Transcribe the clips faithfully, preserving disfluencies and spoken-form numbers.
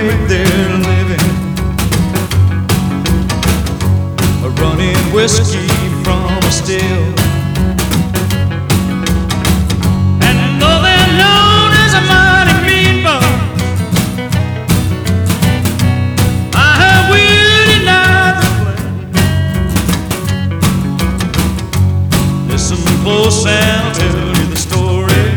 make their living, running whiskey from a still. And though they're known as a mighty mean bunch, I heard Willie Knight play. Listen close and I'll tell you the story,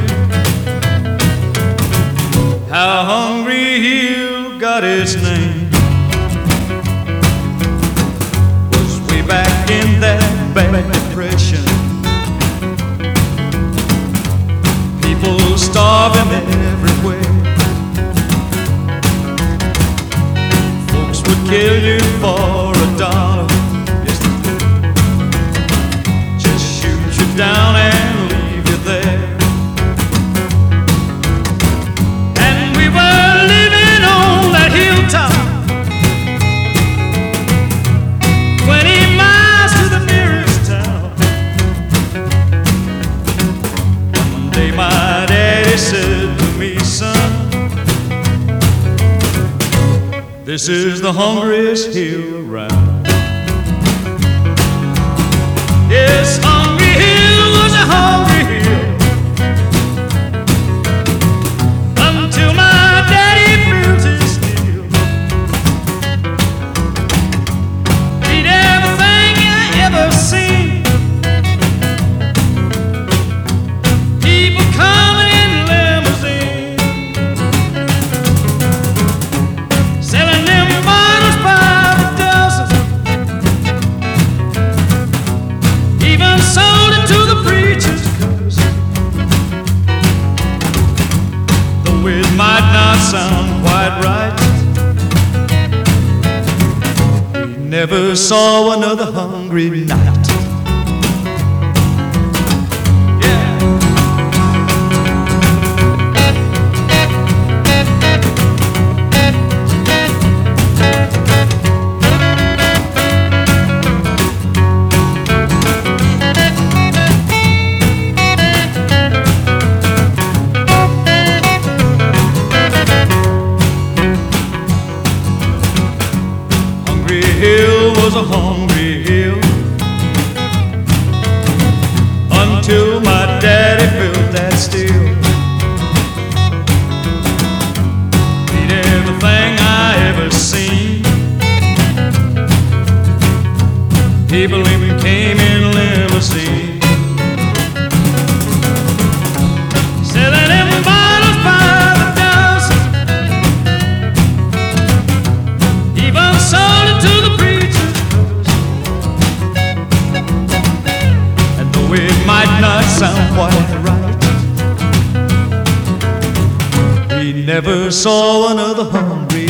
how Hungry Hill got its name. Back in that bad depression, people starving everywhere. Folks would kill you for a dollar, yes they would. Just shoot you down and leave you there. And we were living on that hilltop, my daddy said to me, son, this is the hungriest hill around. Yes, Hungry Hill was a hungry hill until my daddy built his steel. He'd everything I ever seen, coming in limousine, selling them bottles by the dozen, even sold it to the preacher's cousin. Though it might not sound quite right, we never saw another hungry night. Hill was a hungry hill until my daddy built that steel. He'd everything I ever seen. People even came in limousine, selling them bottles by the dozen, even sold it to the preacher's cousin. And though it might not sound quite right, we never saw another hungry